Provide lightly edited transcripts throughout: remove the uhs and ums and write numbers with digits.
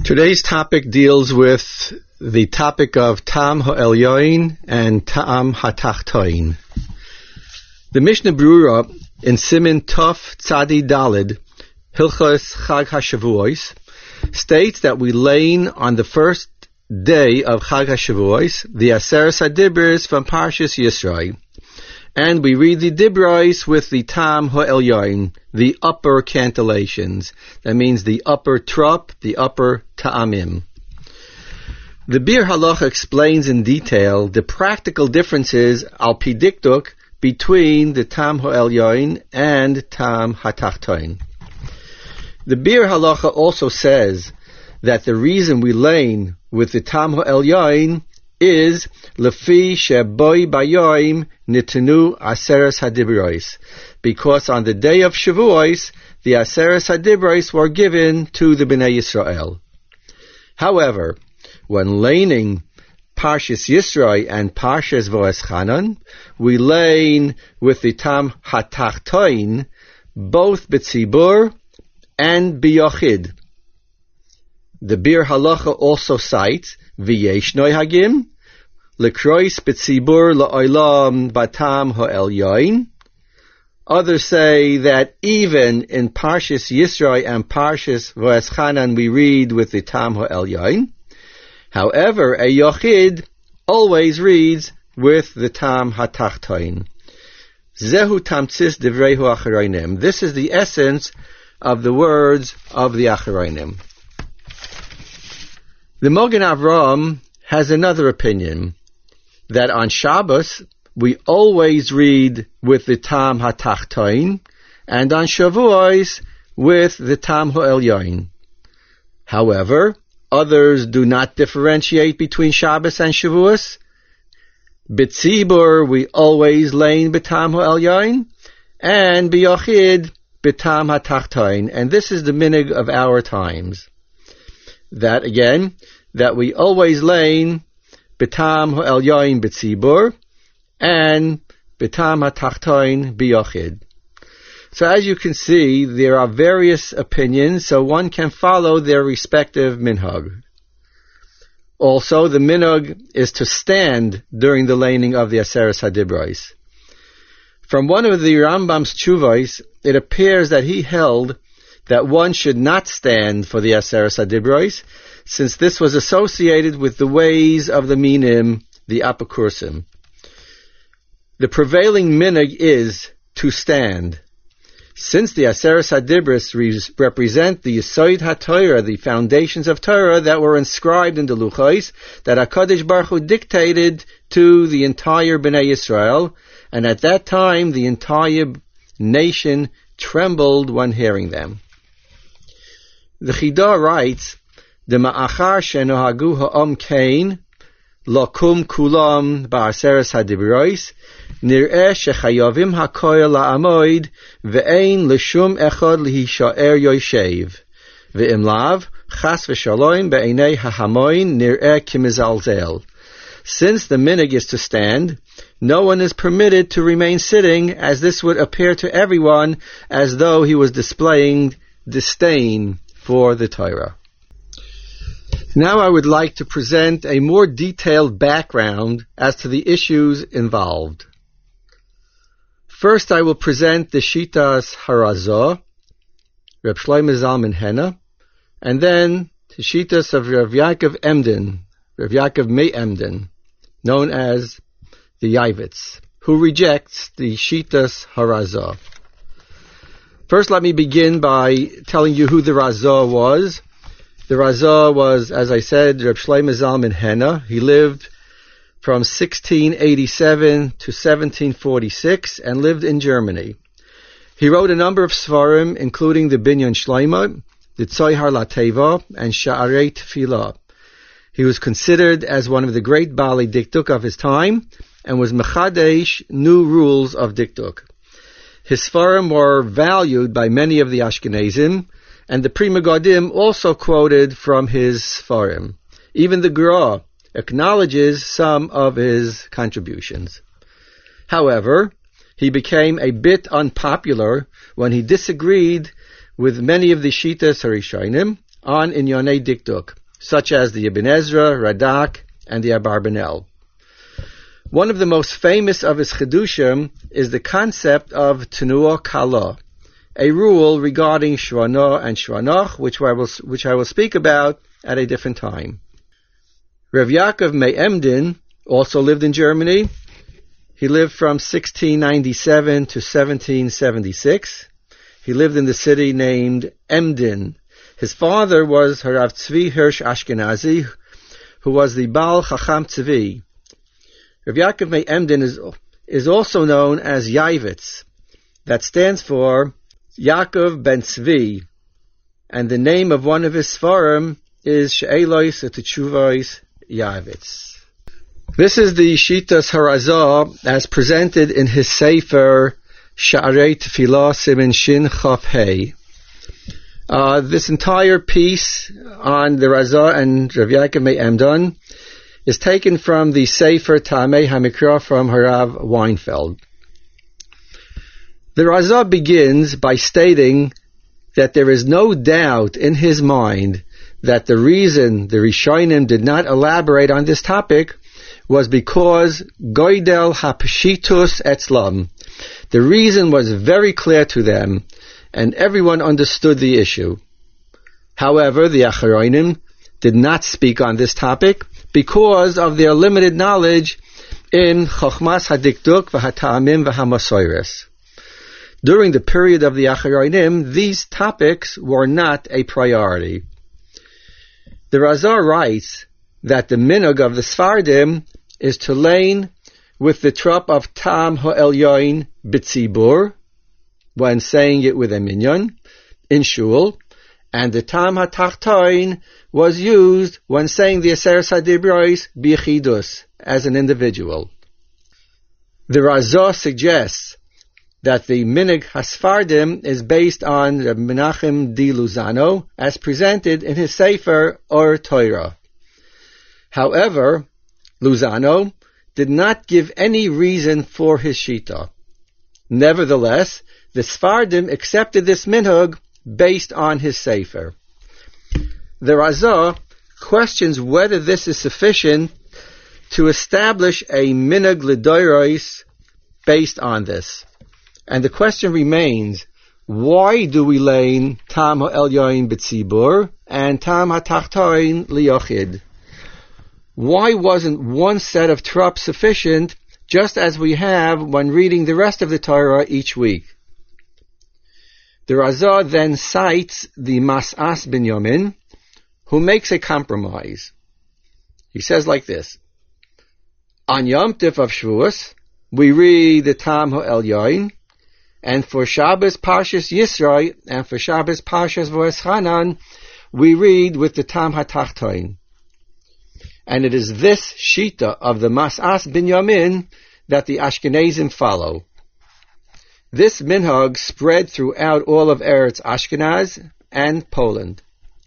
Today's topic deals with the topic of Ta'am Ha'elyoin and Ta'am HaTachtoin. The Mishnah Brura in Siman Tov Tzadi Dalid, Hilchos Chag HaShavuos, states that we lane on the first day of Chag HaShavuos the Aseres HaDibros from Parshas Yisro, and we read the Dibros with the Ta'am Ha'elyoin, the upper cantillations. That means the upper trop, the upper ta'amim. The Bir Halacha explains in detail the practical differences al pi diktuk between the Ta'am Ha'elyoin and Ta'am HaTachtoin. The Bir Halacha also says that the reason we lane with the Ta'am Ha'elyoin is lefi sheboi bayoim nitenu aseres hadibros, because on the day of Shavuos the aseres hadibros were given to the Bnei Yisrael. However, when laning Parshas Yisro and Parshas Va'eschanan, we lane with the Ta'am HaTachtoin both b'tzibur and b'yochid. The Bir Halacha also cites v'yesh noihagim lekrois b'tzibur la'olam batam ha'elyoin. Others say that even in Parshas Yisro and Parshas Va'eschanan we read with the Ta'am ha'elyoin. However, a yochid always reads with the Ta'am HaTachtoin. Zehu tamtzis divreihu acharonim. This is the essence of the words of the acharonim. The Mogen Avraham has another opinion, that on Shabbos we always read with the Ta'am HaTachtoin, and on Shavuos with the Ta'am Ha'elyoin. However, others do not differentiate between Shabbos and Shavuos. B'tzibur we always lane b'Ta'am Ha'elyoin, and b'yochid b'Ta'am HaTachtoin, and this is the minig of our times. That again, that we always lane b'Ta'am Ha'elyoin b'tzibur and b'Ta'am HaTachtoin b'yochid. So as you can see, there are various opinions, so one can follow their respective minhag. Also, the minhag is to stand during the laning of the Aseres HaDibros. From one of the Rambam's tshuvos, it appears that he held that one should not stand for the Aseres HaDibros, since this was associated with the ways of the minim, the apokursim. The prevailing minhag is to stand. Since the Aseres HaDibros represent the Yesod HaTorah, the foundations of Torah that were inscribed in the Luchos, that HaKadosh Baruch Hu dictated to the entire Bnei Yisrael, and at that time the entire nation trembled when hearing them. The Chidah writes, "The ma'achar shenohagu ha'om kain lakum kulam ba'aseres hadibros nir'eh shechayavim hakoil la'amoid ve'ein l'shum echad lihishaer yoshev ve'im lav chas v'shalom be'enei hahamoin nir'eh kimizalzel." Since the minhag is to stand, no one is permitted to remain sitting, as this would appear to everyone as though he was displaying disdain for the Torah. Now I would like to present a more detailed background as to the issues involved. First I will present the Shitas Harazah, Reb Shlomo Zalman Henna, and then the Shitas of Rav Yaakov Emden, Rav Yaakov Mei Emden, known as the Yavitz, who rejects the Shitas Harazah. First, let me begin by telling you who the Razah was. The Razah was, as I said, Reb Shlomo Zalman Henna. He lived from 1687 to 1746 and lived in Germany. He wrote a number of Sfarim, including the Binyan Shlomo, the Tzohar LaTeva, and Sha'arei Tefillah. He was considered as one of the great Baalei Dikduk of his time and was mechadesh new rules of Dikduk. His Sfarim were valued by many of the Ashkenazim, and the Pri Megadim also quoted from his Sfarim. Even the Gra acknowledges some of his contributions. However, he became a bit unpopular when he disagreed with many of the Shitas Harishonim on Inyonei Dikduk. such as the Ibn Ezra, Radak, and the Abarbanel. One of the most famous of his Chidushim is the concept of Tenuah Kala, a rule regarding Shvanah and Shvanach, which I will speak about at a different time. Rav Yaakov Me'emdin also lived in Germany. He lived from 1697 to 1776. He lived in the city named Emden. His father was Harav Tzvi Hirsch Ashkenazi, who was the Baal Chacham Tzvi. Rav Yaakov Me'emdin is also known as Yavitz. That stands for Yaakov ben Tzvi. And the name of one of his Sfarim is She'elois Etchuvos Yavitz. This is the Shitas Harazah as presented in his Sefer Sha'arei Tefillah Siman Shin Chaf Hei. This entire piece on the Razah and Rav Yaakov Me'emdin is taken from the Sefer Ta'amei HaMikra from Harav Weinfeld. The Razah begins by stating that there is no doubt in his mind that the reason the Rishonim did not elaborate on this topic was because Goydel HaPshitus Etzlam. The reason was very clear to them, and everyone understood the issue. However, the Acharonim did not speak on this topic because of their limited knowledge in Chochmas HaDikduk v'Hata'amim v'Hamasoires. During the period of the Acharonim, these topics were not a priority. The Razah writes that the minhag of the Sfardim is to lein with the trop of Tam Ha'elyoin B'tzibur, when saying it with a minyan, in shul, and the Tam HaTachtoin was used when saying the Aseres HaDibros B'Yechidus, as an individual. The Razah suggests that the minhag HaSfardim is based on Reb Menachem di Luzano, as presented in his Sefer Or Torah. However, Luzano did not give any reason for his shita. Nevertheless, the Sfardim accepted this minhag based on his Sefer. The Razah questions whether this is sufficient to establish a minhag l'doros based on this. And the question remains, why do we lein Tam Ha'elyoin B'tzibur and Tam HaTachtoin Liyochid? Why wasn't one set of trop sufficient, just as we have when reading the rest of the Torah each week? The Razah then cites the Mas'as Binyamin, who makes a compromise. He says like this: on Yom Tif of Shavuos, we read the Tam Ha'elyoin, and for Shabbos Parshas Yisro and for Shabbos Parshas V'eschanan, we read with the Tam HaTachtoin. And it is this shita of the Mas'as Binyamin that the Ashkenazim follow. This minhag spread throughout all of Eretz Ashkenaz and Poland.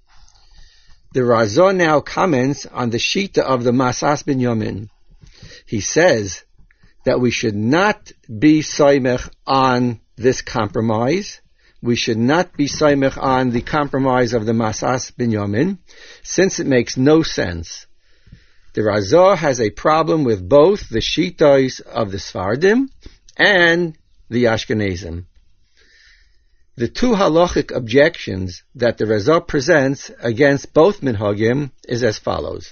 The Razah now comments on the shita of the Mas'as Binyamin. He says that we should not be soymech on this compromise. We should not be soymech on the compromise of the Mas'as Binyamin, since it makes no sense. The Razah has a problem with both the shitos of the Sfardim and the Ashkenazim. The two halachic objections that the Razah presents against both minhagim is as follows.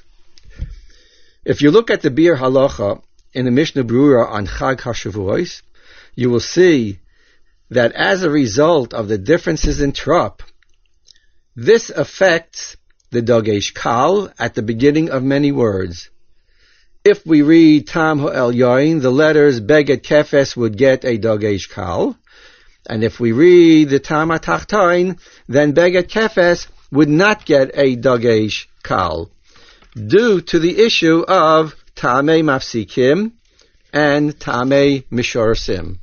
If you look at the Bir Halacha in the Mishnah Brura on Chag HaShavuos, you will see that as a result of the differences in trop, this affects the Dogesh Kal at the beginning of many words. If we read Tam Ha'elyoin, the letters Beged Kefes would get a Dogesh Kal, and if we read the Tam HaTachtoin, then Beged Kefes would not get a Dogesh Kal, due to the issue of Ta'amei Mafsikim and Ta'amei Mishorsim.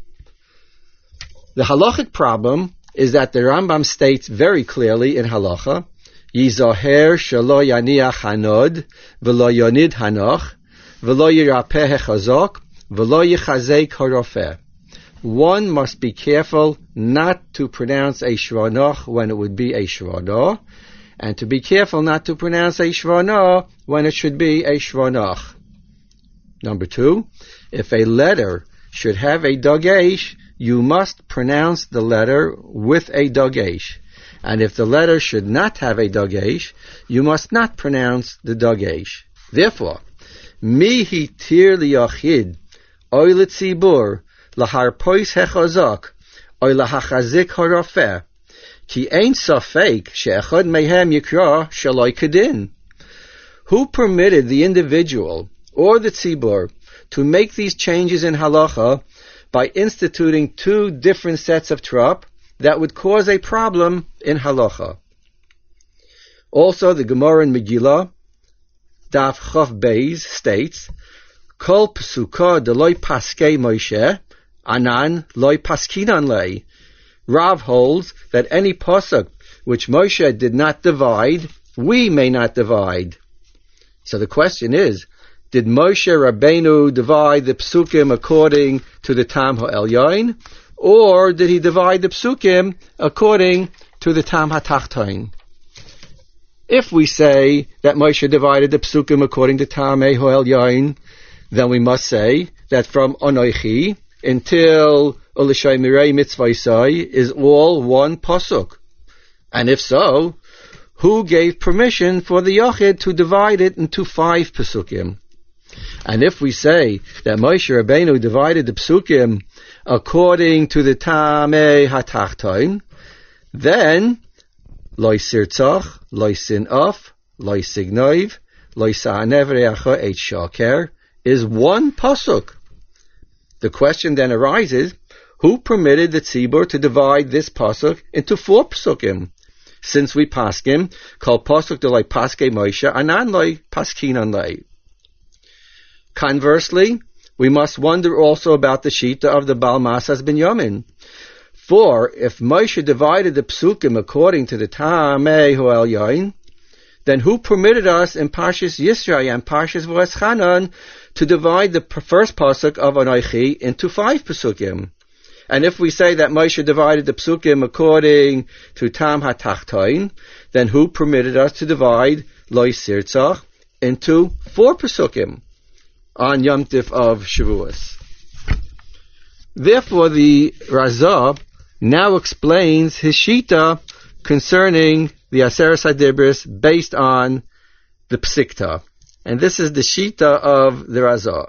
The halachic problem is that the Rambam states very clearly in halacha, Yizoher shelo yaniach hanod, v'lo yonid hanoch, v'lo yirapeh hechazok, v'lo yichazek harofeh. One must be careful not to pronounce a shvanach when it would be a shvanah, and to be careful not to pronounce a shvana when it should be a shvanach. Number 2, if a letter should have a dagesh, you must pronounce the letter with a dagesh. And if the letter should not have a dagesh, you must not pronounce the dagesh. Therefore, mi hitir liyachid, oy letzibur, laharpois hechazak, oy lahachazik harafeh, ki ein safek she'echad mehem yikra shaloi kedin. Who permitted the individual or the tzibur to make these changes in halacha by instituting 2 different sets of trop that would cause a problem in halacha? Also, the Gemara in Megillah, Daf Chav Beis, states, Kol Pesuka de loy paskei Moshe, anan loy paskinan lei. Rav holds that any pasuk which Moshe did not divide, we may not divide. So the question is, did Moshe Rabbeinu divide the psukim according to the Tam HaElyon, or did he divide the psukim according to the Tam HaTachton? If we say that Moshe divided the psukim according to Tam HaElyon, then we must say that from Anoichi until Ulishay Mirei Mitzvaisai is all one pasuk. And if so, who gave permission for the Yachid to divide it into 5 pasukim? And if we say that Moshe Rabbeinu divided the psukim according to the Tamei HaTachton, then Loi Sirtzach, Loi Sin'af, Loi Signoiv, Loi Sa'anev Re'acha Eit Shaker is one pasuk. The question then arises, who permitted the tzibur to divide this pasuk into 4 pasukim? Since we paskim, kol pasuk de loy paske Moshe, anan loy paskinan loy. Conversely, we must wonder also about the shita of the Baal Masas Binyamin. For if Moshe divided the psukim according to the Tamei HaElyon, then who permitted us in Parshas Yisrael and Parshas V'eschanan to divide the first pasuk of Anoichi into 5 pasukim? And if we say that Moshe divided the psukim according to Tam HaTachton, then who permitted us to divide Loi Sirtzach into 4 pasukim on Yom Tif of Shavuos? Therefore, the Razah now explains his shita concerning the Aseres HaDibros based on the Psikta. And this is the shita of the Razah.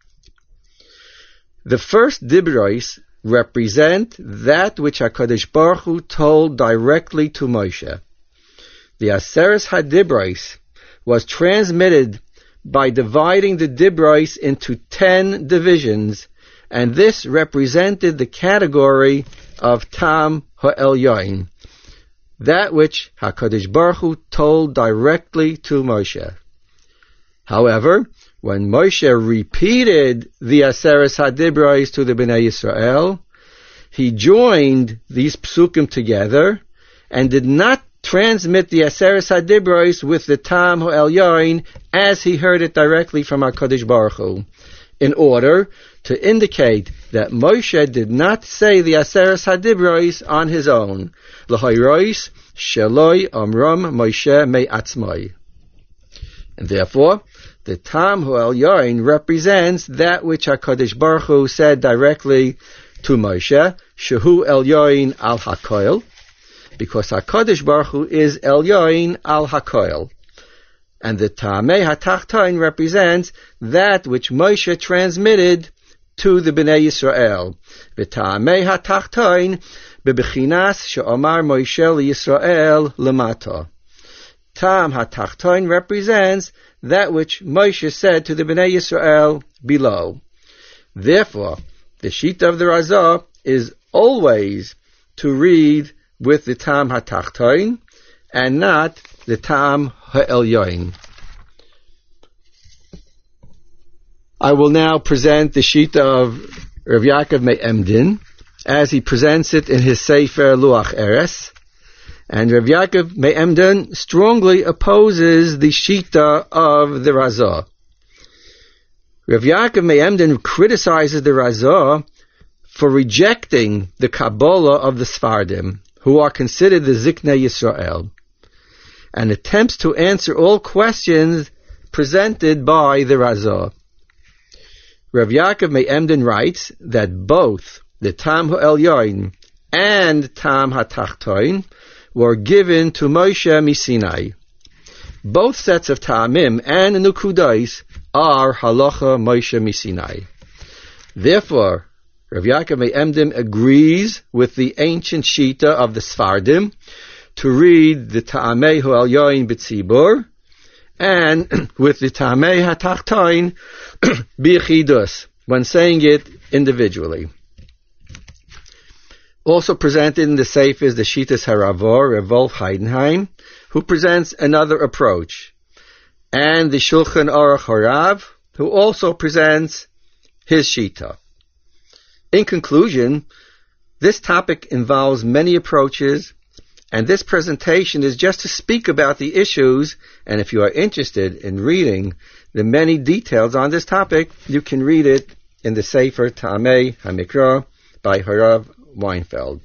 The first Dibros represent that which HaKadosh Baruch Hu told directly to Moshe. The Aseres HaDibros was transmitted by dividing the Dibros into 10 divisions, and this represented the category of Tam HaElyon, that which HaKadosh Baruch Hu told directly to Moshe. However, when Moshe repeated the Aseres HaDibros to the Bnei Yisrael, he joined these psukim together and did not transmit the Aseres HaDibros with the Tam HaElyon as he heard it directly from HaKadosh Baruch Hu, in order to indicate that Moshe did not say the Aseres HaDibros on his own. L'hayros sheloi amram Moshe me'atzmai. And therefore, the Tam HaElyon represents that which HaKadosh Baruch Hu said directly to Moshe, Shehu Elyon al HaKoil, because HaKadosh Baruch Hu is Elyon al HaKoil. And the Tamei HaTachton represents that which Moshe transmitted to the Bnei Yisrael. The Tamei HaTachton bebechinas she'omar Moshe liYisrael lemata. Tam HaTachton represents that which Moshe said to the Bnei Yisrael below. Therefore, the shita of the Razah is always to read with the Tam HaTachton and not the Tam HaElyon. I will now present the shita of Rav Yaakov Me'emdin as he presents it in his Sefer Luach Eres. And Rav Yaakov Me'emdin strongly opposes the shita of the Razah. Rav Yaakov Me'emdin criticizes the Razah for rejecting the Kabbalah of the Sfardim, who are considered the Ziknei Yisrael. and attempts to answer all questions presented by the Razah. Rav Yaakov Me'emden writes that both the Tam Ha'elyon and Tam HaTachtoin were given to Moshe Misinai. Both sets of Ta'amim and Nukudais are Halacha Moshe Misinai. Therefore, Rav Yaakov Me'emden agrees with the ancient Shita of the Sfardim to read the Ta'amei Ha'elyon B'tzibur and with the Ta'amei HaTachtoin B'chidus when saying it individually. Also presented in the Sefer is the Shitas Haravor, Rav Wolf Heidenheim, who presents another approach, and the Shulchan Aruch Harav, who also presents his Shita. In conclusion, this topic involves many approaches, and this presentation is just to speak about the issues, and if you are interested in reading the many details on this topic, you can read it in the Sefer Ta'amei HaMikra by Harav Weinfeld.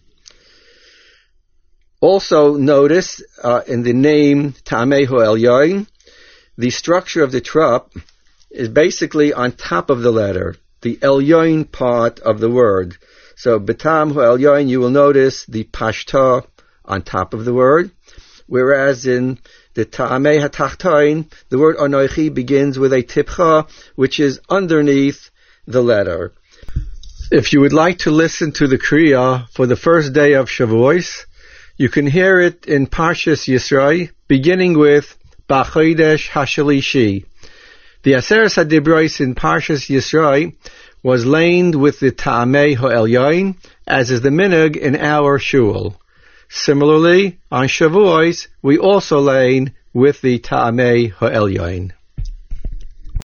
Also notice in the name Ta'amei Ha'elyon, the structure of the trup is basically on top of the letter, the Elyon part of the word. So B'tam Ha'elyon, you will notice the Pashta on top of the word, whereas in the Ta'amei HaTachtoin, the word Anochi begins with a Tipcha, which is underneath the letter. If you would like to listen to the Kriya for the first day of Shavuos, you can hear it in Parshas Yisro, beginning with B'chodesh HaShalishi. The Aseres HaDibros in Parshas Yisro was laned with the Ta'amei Ha'elyon, as is the minhag in our shul. Similarly, on Shavuos, we also lane with the Ta'amei Ha'elyon.